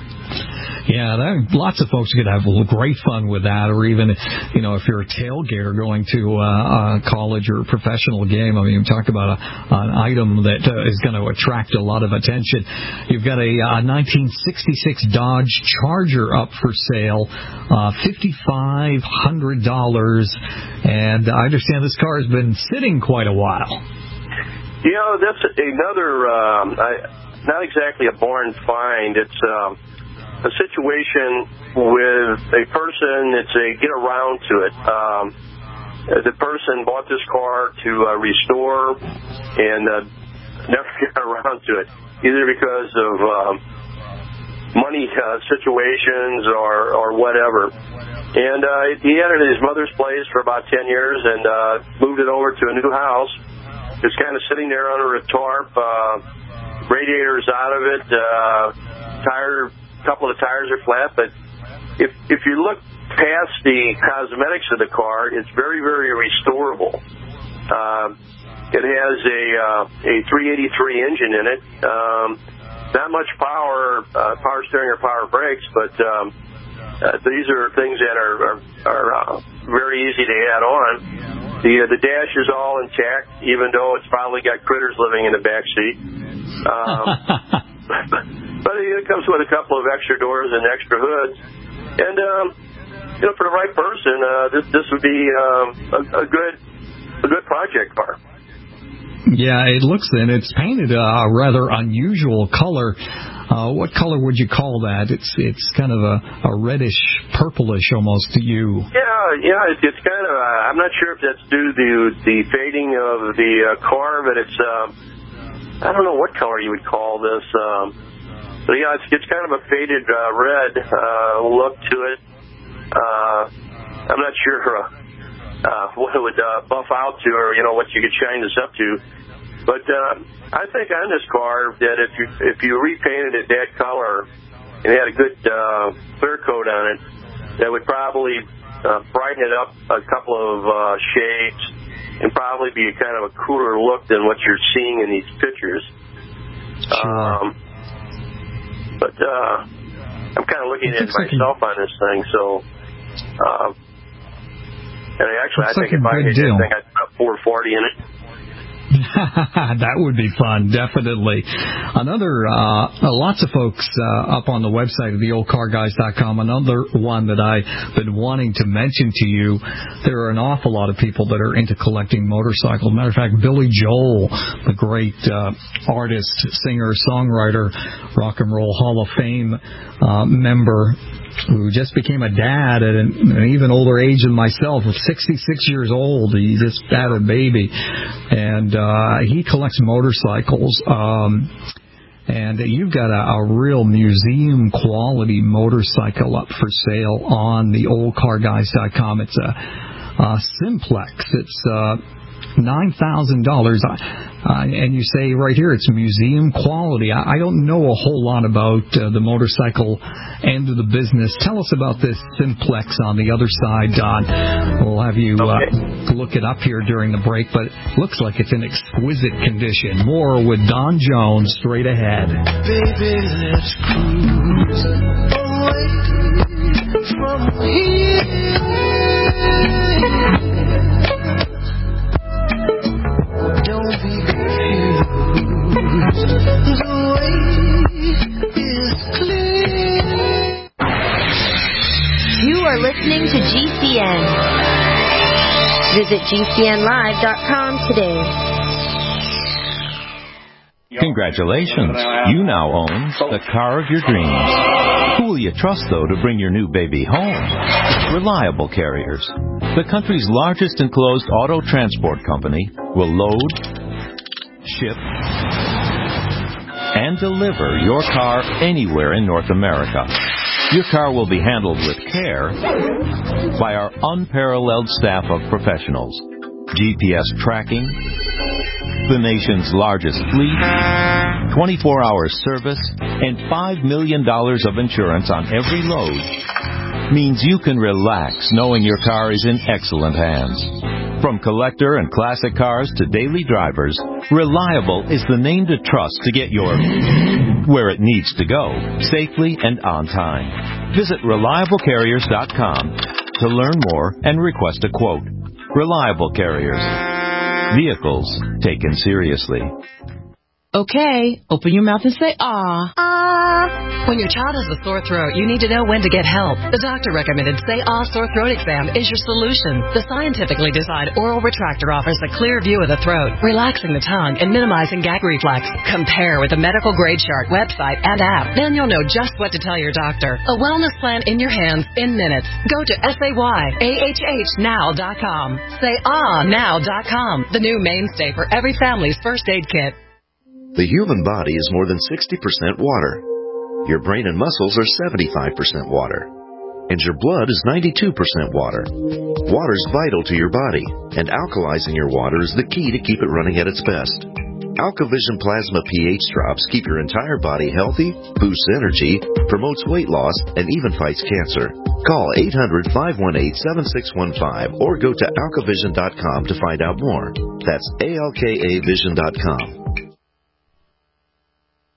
Yeah, that, lots of folks could have great fun with that, or even, you know, if you're a tailgater going to uh, a college or a professional game. I mean, talk about a, an item that uh, is going to attract a lot of attention. You've got a, a nineteen sixty-six Dodge Charger up for sale, uh, fifty-five hundred dollars, and I understand this car has been sitting quite a while. You know, that's another, um, I, not exactly a barn find. It's um, a situation with a person that's a get around to it. Um, the person bought this car to uh, restore and uh, never got around to it, either because of um, money uh, situations or, or whatever. And uh, he had it at his mother's place for about ten years and uh, moved it over to a new house. It's kind of sitting there under a tarp, uh, radiators out of it, uh, tire. Couple of the tires are flat, but if if you look past the cosmetics of the car, it's very, very restorable. Uh, it has a uh, a three eighty-three engine in it. Um, not much power, uh, power steering or power brakes, but um, uh, these are things that are are, are uh, very easy to add on. The uh, the dash is all intact, even though it's probably got critters living in the back seat. Um, But it comes with a couple of extra doors and extra hoods. And, um, you know, for the right person, uh, this this would be um, a, a good a good project car. Yeah, it looks, and it's painted a rather unusual color. Uh, what color would you call that? It's it's kind of a, a reddish, purplish almost to you. Yeah, yeah, it's, it's kind of, uh, I'm not sure if that's due to the fading of the uh, car, but it's, uh, I don't know what color you would call this. Um, but yeah, it's, it's kind of a faded uh, red uh, look to it. Uh, I'm not sure uh, uh, what it would uh, buff out to, or, you know, what you could shine this up to. But uh, I think on this car that if you if you repainted it that color and had a good uh, clear coat on it, that would probably uh, brighten it up a couple of uh, shades and probably be kind of a cooler look than what you're seeing in these pictures. Sure. Um, but uh, I'm kind of looking at myself on this thing, so. Uh, and actually, I think if I did this thing, I'd put four forty in it. That would be fun, definitely. Another, uh, lots of folks uh, up on the website of the old car guys dot com. Another one that I've been wanting to mention to you. There are an awful lot of people that are into collecting motorcycles. Matter of fact, Billy Joel, the great uh, artist, singer, songwriter, Rock and Roll Hall of Fame uh, member, who just became a dad at an, an even older age than myself, sixty-six years old. He just had a baby. And uh, he collects motorcycles. Um, and you've got a, a real museum-quality motorcycle up for sale on the old car guys dot com. It's a, a Simplex. It's uh, nine thousand dollars. Uh, and you say right here it's museum quality. I, I don't know a whole lot about uh, the motorcycle end of the business. Tell us about this Simplex on the other side, Don. We'll have you uh, look it up here during the break, but it looks like it's in exquisite condition. More with Don Jones straight ahead. Baby, let's cruise away from here. Don't be confused. The way is clear. You are listening to G C N. Visit G C N live dot com today. Congratulations. You now own the car of your dreams. Who will you trust, though, to bring your new baby home? Reliable Carriers. The country's largest enclosed auto transport company will load, ship, and deliver your car anywhere in North America. Your car will be handled with care by our unparalleled staff of professionals. G P S tracking, the nation's largest fleet, twenty-four hour service, and five million dollars of insurance on every load means you can relax knowing your car is in excellent hands. From collector and classic cars to daily drivers, Reliable is the name to trust to get your where it needs to go, safely and on time. Visit reliable carriers dot com to learn more and request a quote. Reliable Carriers. Vehicles taken seriously. Okay, open your mouth and say ah. Ah. When your child has a sore throat, you need to know when to get help. The doctor recommended Say Ah Sore Throat Exam is your solution. The scientifically designed oral retractor offers a clear view of the throat, relaxing the tongue and minimizing gag reflex. Compare with the medical grade chart website and app. Then you'll know just what to tell your doctor. A wellness plan in your hands in minutes. Go to say ah now dot com. say ah now dot com, the new mainstay for every family's first aid kit. The human body is more than sixty percent water. Your brain and muscles are seventy-five percent water. And your blood is ninety-two percent water. Water is vital to your body, and alkalizing your water is the key to keep it running at its best. AlkaVision Plasma pH drops keep your entire body healthy, boosts energy, promotes weight loss, and even fights cancer. Call eight hundred, five one eight, seven six one five or go to alka vision dot com to find out more. That's A L K A vision dot com.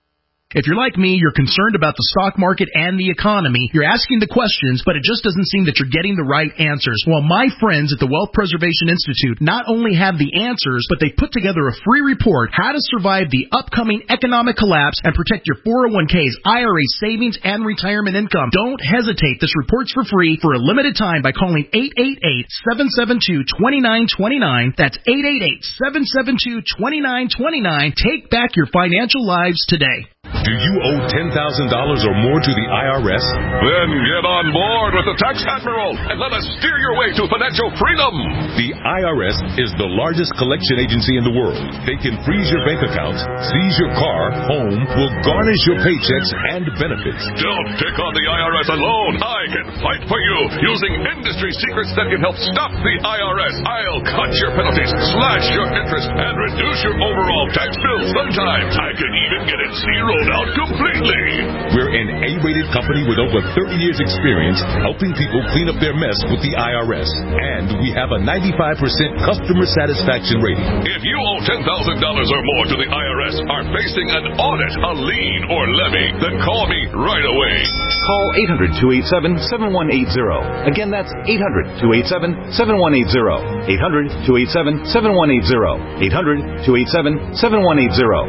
If you're like me, you're concerned about the stock market and the economy. You're asking the questions, but it just doesn't seem that you're getting the right answers. Well, my friends at the Wealth Preservation Institute not only have the answers, but they put together a free report, How to Survive the Upcoming Economic Collapse and Protect Your four oh one k's, I R As, savings, and retirement income. Don't hesitate. This report's for free for a limited time by calling eight eight eight, seven seven two, two nine two nine. That's eight eight eight, seven seven two, two nine two nine. Take back your financial lives today. Do you owe ten thousand dollars or more to the I R S? Then get on board with the Tax Admiral and let us steer your way to financial freedom. The I R S is the largest collection agency in the world. They can freeze your bank accounts, seize your car, home, will garnish your paychecks and benefits. Don't take on the I R S alone. I can fight for you using industry secrets that can help stop the I R S. I'll cut your penalties, slash your interest, and reduce your overall tax bill. Sometimes I can even get it zeroed out completely. We're an A-rated company with over thirty years experience helping people clean up their mess with the I R S. And we have a ninety-five percent customer satisfaction rating. If you owe ten thousand dollars or more to the I R S, are facing an audit, a lien, or levy, then call me right away. Call eight hundred, two eight seven, seven one eight zero. Again, that's eight hundred, two eight seven, seven one eight zero. eight hundred, two eight seven, seven one eight zero. eight hundred, two eight seven, seven one eight zero.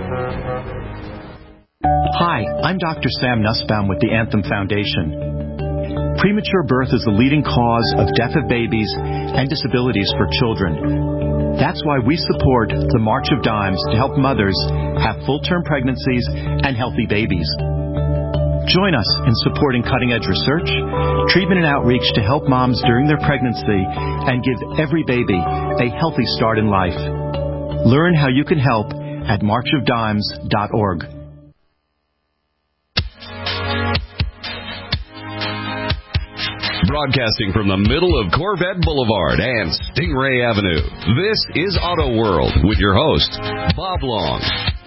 Hi, I'm Doctor Sam Nussbaum with the Anthem Foundation. Premature birth is the leading cause of death of babies and disabilities for children. That's why we support the March of Dimes to help mothers have full-term pregnancies and healthy babies. Join us in supporting cutting-edge research, treatment and outreach to help moms during their pregnancy and give every baby a healthy start in life. Learn how you can help at march of dimes dot org. Broadcasting from the middle of Corvette Boulevard and Stingray Avenue, this is Auto World with your host, Bob Long.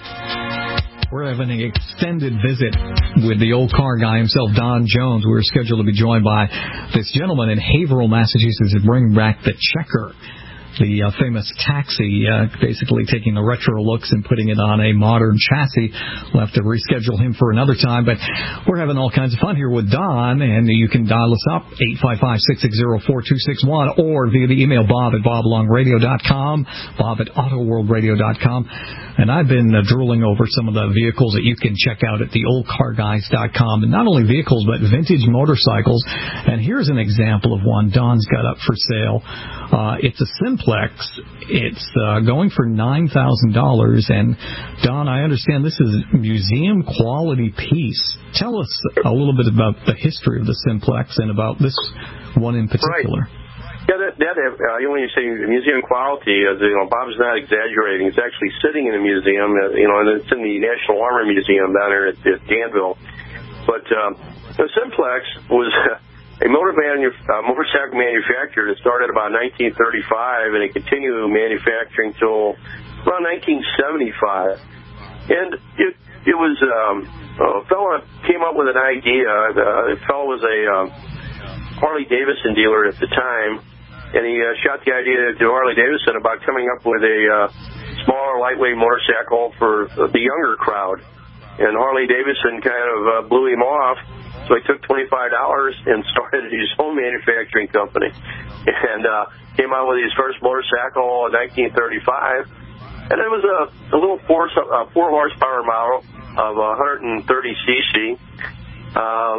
We're having an extended visit with the old car guy himself, Don Jones. We're scheduled to be joined by this gentleman in Haverhill, Massachusetts, to bring back the Checker. The uh, famous taxi, uh, basically taking the retro looks and putting it on a modern chassis. We'll have to reschedule him for another time, but we're having all kinds of fun here with Don, and you can dial us up, eight five five, six six zero, four two six one, or via the email, bob at bob long radio dot com, bob at auto world radio dot com. And I've been uh, drooling over some of the vehicles that you can check out at the old car guys dot com, and not only vehicles, but vintage motorcycles. And here's an example of one Don's got up for sale. Uh, it's a Simplex. It's uh, going for nine thousand dollars. And, Don, I understand this is a museum-quality piece. Tell us a little bit about the history of the Simplex and about this one in particular. Right. Yeah, that, that uh, when you say museum quality, uh, you know, Bob's not exaggerating. It's actually sitting in a museum, uh, you know, and it's in the National Armor Museum down there at, at Danville. But um, the Simplex was a motor manu- uh, motorcycle manufacturer that started about nineteen thirty-five, and it continued manufacturing till around nineteen seventy-five. And it it was um, a fellow came up with an idea. The fellow was a uh, Harley Davidson dealer at the time. And he uh, shot the idea to Harley Davidson about coming up with a uh, smaller, lightweight motorcycle for the younger crowd. And Harley Davidson kind of uh, blew him off, so he took twenty-five dollars and started his own manufacturing company. And uh, came out with his first motorcycle in nineteen thirty-five. And it was a, a little four, uh, four horsepower model of one hundred thirty cc. Uh,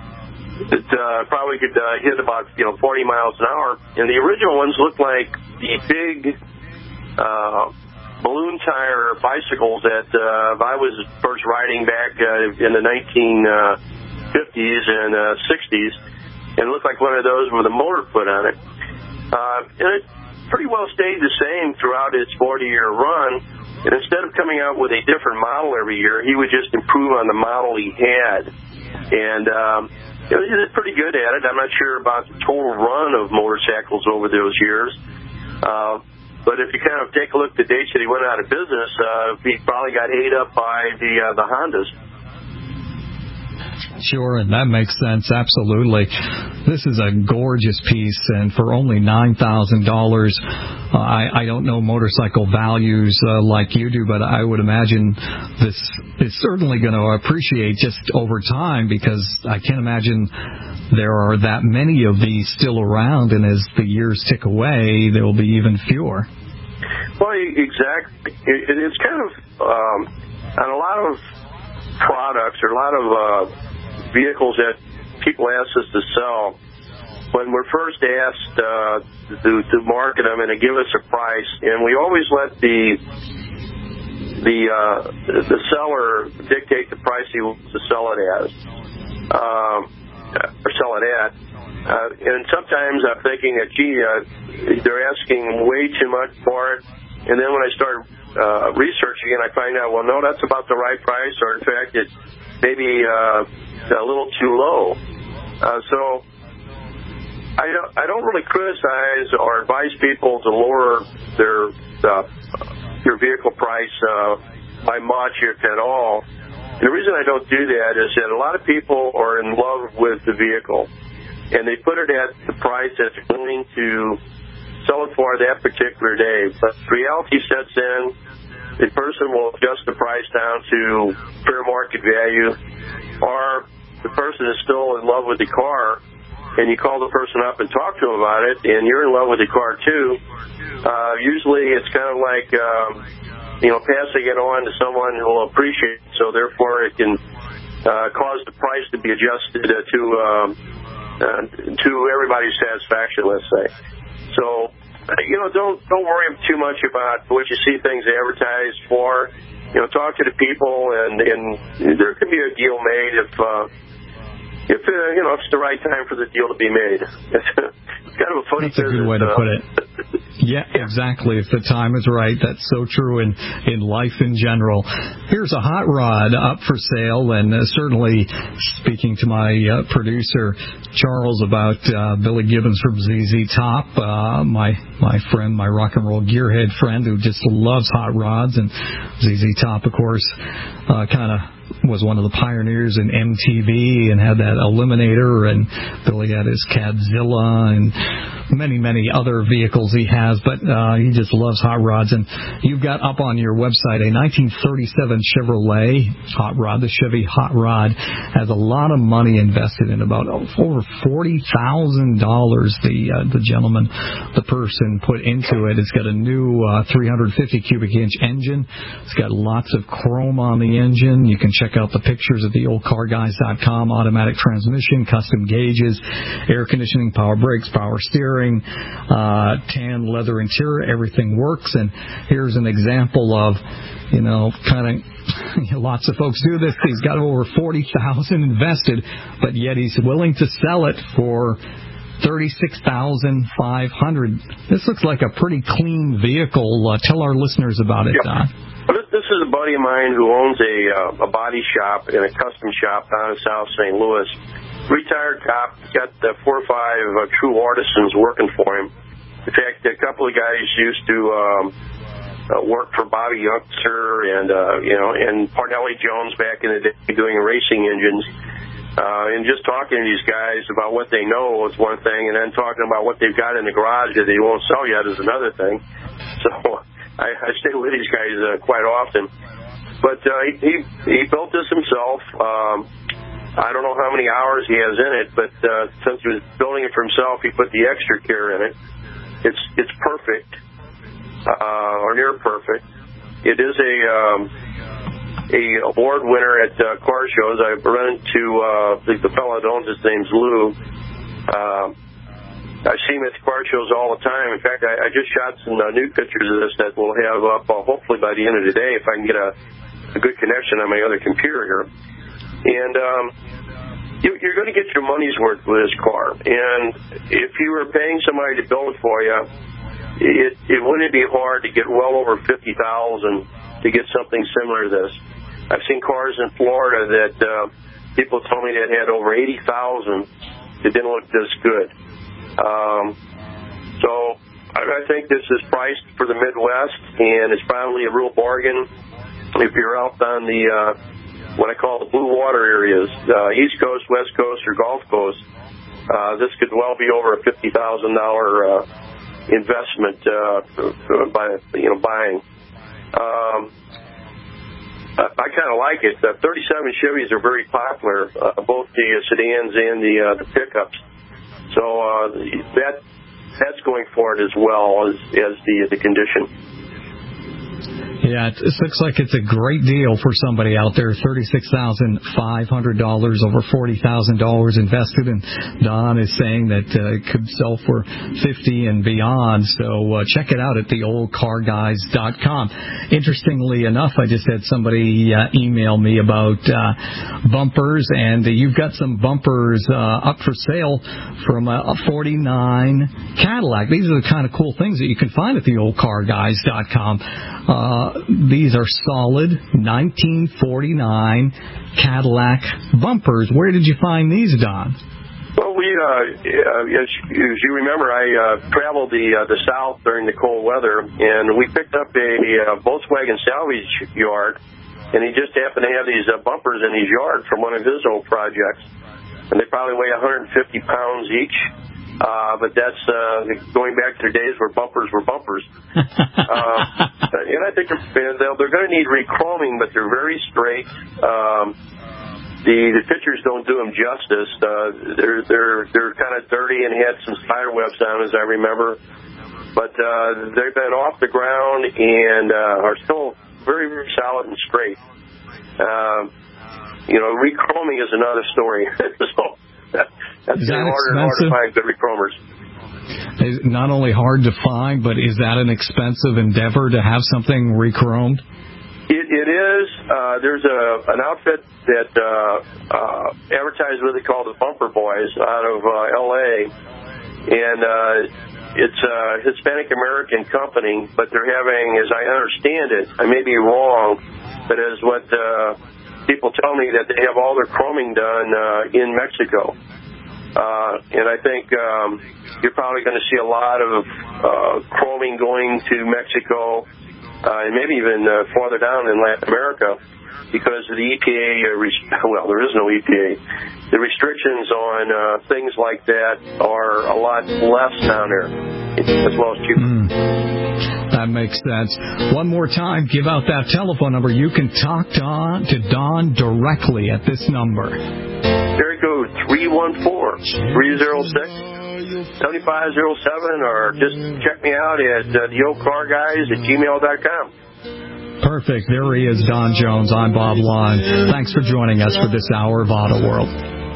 It uh, probably could uh, hit about, you know, forty miles an hour. And the original ones looked like the big uh, balloon tire bicycles that uh, I was first riding back uh, in the nineteen fifties and uh, sixties. And it looked like one of those with a motor put on it. Uh, and it pretty well stayed the same throughout its forty-year run. And instead of coming out with a different model every year, he would just improve on the model he had. And um, he was pretty good at it. I'm not sure about the total run of motorcycles over those years. Uh, but if you kind of take a look at the dates that he went out of business, uh, he probably got ate up by the uh, the Hondas. Sure, and that makes sense, absolutely. This is a gorgeous piece, and for only nine thousand dollars, uh, I, I don't know motorcycle values uh, like you do, but I would imagine this is certainly going to appreciate just over time, because I can't imagine there are that many of these still around, and as the years tick away, there will be even fewer. Well, exactly. It, it's kind of, um, on a lot of products or a lot of uh, vehicles that people ask us to sell, when we're first asked uh, to, to market them and to give us a price, and we always let the the uh, the seller dictate the price he wants to sell it as, um, or sell it at. Uh, and sometimes I'm thinking that, gee, uh, they're asking way too much for it. And then when I start uh, researching it, I find out, well, no, that's about the right price, or in fact, it's maybe uh, a little too low. Uh, so I don't, I don't really criticize or advise people to lower their uh, your vehicle price uh, by much, if at all. And the reason I don't do that is that a lot of people are in love with the vehicle, and they put it at the price that they're willing to sell it for that particular day. But reality sets in. The person will adjust the price down to fair market value, or the person is still in love with the car, and you call the person up and talk to them about it, and you're in love with the car too. Uh, usually it's kind of like, um, you know, passing it on to someone who will appreciate it, so therefore it can uh, cause the price to be adjusted uh, to um, uh, to everybody's satisfaction, let's say. So, you know, don't don't worry too much about what you see things advertised for. You know, talk to the people, and, and there could be a deal made if, uh, if uh, you know, if it's the right time for the deal to be made. It's kind of a funny That's a good business, way to uh, put it. Yeah, exactly. If the time is right, that's so true in, in life in general. Here's a hot rod up for sale, and uh, certainly speaking to my uh, producer, Charles, about uh, Billy Gibbons from Z Z Top, uh, my my friend, my rock and roll gearhead friend who just loves hot rods, and Z Z Top, of course, uh, kind of was one of the pioneers in M T V and had that Eliminator, and Billy had his Cadzilla and many, many other vehicles he has, but uh, he just loves hot rods. And you've got up on your website a nineteen thirty-seven Chevrolet hot rod. The Chevy hot rod has a lot of money invested in, about over forty thousand dollars the uh, the gentleman, the person put into it. It's got a new uh, three hundred fifty cubic inch engine. It's got lots of chrome on the engine. You can check out the pictures at the old car guys dot com. Automatic transmission, custom gauges, air conditioning, power brakes, power steering, uh, tan leather interior. Everything works. And here's an example of, you know, kind of lots of folks do this. He's got over forty thousand invested, but yet he's willing to sell it for thirty-six thousand five hundred. This looks like a pretty clean vehicle. Uh, tell our listeners about it, Yep. Don. Well, this, this is a buddy of mine who owns a uh, a body shop and a custom shop down in South Saint Louis. Retired cop, got uh, four or five uh, true artisans working for him. In fact, a couple of guys used to um, uh, work for Bobby Youngster and uh, you know and Parnelli Jones back in the day doing racing engines. Uh, and just talking to these guys about what they know is one thing, and then talking about what they've got in the garage that they won't sell yet is another thing. So I, I stay with these guys uh, quite often. But uh, he, he he built this himself. Um, I don't know how many hours he has in it, but uh, since he was building it for himself, he put the extra care in it. It's it's perfect, uh, or near perfect. It is a um, a award winner at uh, car shows. I run into uh, the, the fellow that owns his name's Lou. Uh, I see him at the car shows all the time. In fact, I, I just shot some uh, new pictures of this that we'll have up uh, hopefully by the end of the day if I can get a, a good connection on my other computer here. And um, you, you're going to get your money's worth with this car. And if you were paying somebody to build it for you, it, it wouldn't be hard to get well over fifty thousand dollars to get something similar to this. I've seen cars in Florida that uh, people told me that had over eighty thousand dollars that didn't look this good. Um, so I, I think this is priced for the Midwest, and it's probably a real bargain if you're out on the uh, what I call the blue water areas, uh, East Coast, West Coast, or Gulf Coast. Uh, this could well be over a fifty thousand dollars uh, investment uh, by you know buying. Um, I kind of like it. The thirty-seven Chevys are very popular, uh, both the sedans and the uh, the pickups. So uh, that that's going for it as well as as the the condition. Yeah, it looks like it's a great deal for somebody out there. thirty-six thousand five hundred dollars, over forty thousand dollars invested, and Don is saying that uh, it could sell for fifty and beyond. So uh, check it out at the old car guys dot com. Interestingly enough, I just had somebody uh, email me about uh, bumpers, and uh, you've got some bumpers uh, up for sale from a, a forty-nine Cadillac. These are the kind of cool things that you can find at the old car guys dot com. Uh, these are solid nineteen forty-nine Cadillac bumpers. Where did you find these, Don? Well, we, uh, as, as you remember, I uh, traveled the uh, the South during the cold weather, and we picked up a uh, Volkswagen salvage yard, and he just happened to have these uh, bumpers in his yard from one of his old projects, and they probably weigh one hundred fifty pounds each. Uh, but that's uh, going back to the days where bumpers were bumpers. uh, and I think they're, they're going to need rechroming, but they're very straight. Um, the the pictures don't do them justice. Uh, they're they're they're kind of dirty and had some spider webs on, as I remember. But uh, they've been off the ground and uh, are still very very solid and straight. Uh, you know, rechroming is another story. so. That's is that harder and harder to find good rechromers. Is it not only hard to find, but is that an expensive endeavor to have something rechromed? It, it is. Uh, there's a an outfit that uh, uh, advertised what they call the Bumper Boys out of uh, L A, and uh, it's a Hispanic American company, but they're having, as I understand it, I may be wrong, but as what uh, people tell me, that they have all their chroming done uh, in Mexico. Uh, and I think um, you're probably going to see a lot of uh, chroming going to Mexico uh, and maybe even uh, farther down in Latin America because of the E P A, uh, rest- well, there is no E P A. The restrictions on uh, things like that are a lot less down there, as well as cheaper. Mm. That makes sense. One more time, give out that telephone number. You can talk to Don, to Don directly at this number. Area code three one four, three oh six, seven five oh seven, or just check me out at uh, the old car guys at gmail dot com. Perfect. There he is, Don Jones. I'm Bob Long. Thanks for joining us for this hour of Auto World.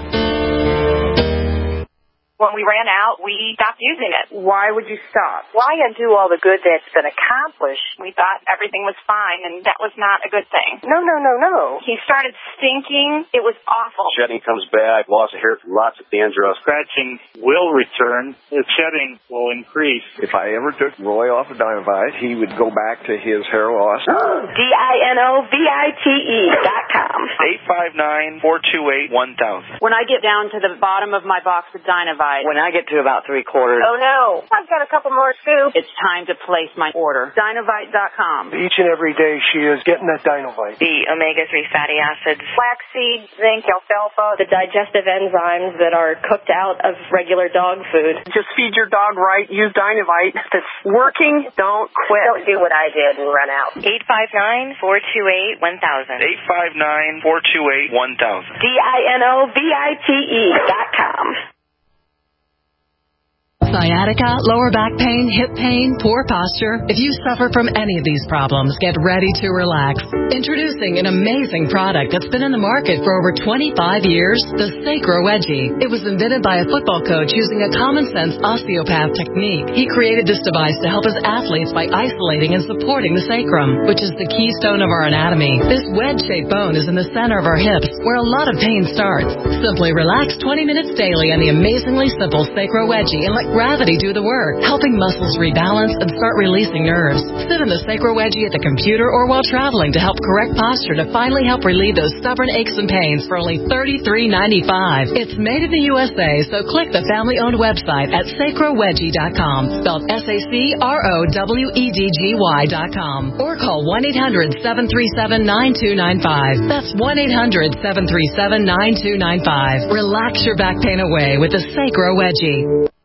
When we ran out, we stopped using it. Why would you stop? Why undo all the good that's been accomplished? We thought everything was fine, and that was not a good thing. No, no, no, no. He started stinking. It was awful. Shedding comes back, loss of hair, lots of dandruff. Scratching will return. The shedding will increase. If I ever took Roy off of Dynavite, he would go back to his hair loss. D I N O V I T E dot com. eight five nine, four two eight, one thousand. When I get down to the bottom of my box of Dynavite, when I get to about three quarters, oh no, I've got a couple more scoops. It's time to place my order. Dynavite dot com. Each and every day she is getting that Dynavite. The omega three fatty acids, flaxseed, zinc, alfalfa, the digestive enzymes that are cooked out of regular dog food. Just feed your dog right. Use Dynavite. If it's working, don't quit. Don't do what I did and run out. eight five nine, four two eight, one thousand. eight five nine, four two eight, one thousand. D I N O V I T E dot com. Sciatica, lower back pain, hip pain, poor posture. If you suffer from any of these problems, get ready to relax. Introducing an amazing product that's been in the market for over twenty-five years, the Sacro Wedgie. It was invented by a football coach using a common-sense osteopath technique. He created this device to help his athletes by isolating and supporting the sacrum, which is the keystone of our anatomy. This wedge-shaped bone is in the center of our hips, where a lot of pain starts. Simply relax twenty minutes daily on the amazingly simple Sacro Wedgie and let gravity do the work, helping muscles rebalance and start releasing nerves. Sit in the Sacro Wedgie at the computer or while traveling to help correct posture to finally help relieve those stubborn aches and pains for only thirty-three ninety-five. It's made in the U S A, so click the family-owned website at sacro wedgie dot com, spelled S A C R O W E D G Y dot com, or call one eight hundred seven three seven nine two nine five. That's one eight hundred seven three seven nine two nine five. Relax your back pain away with the Sacro Wedgie.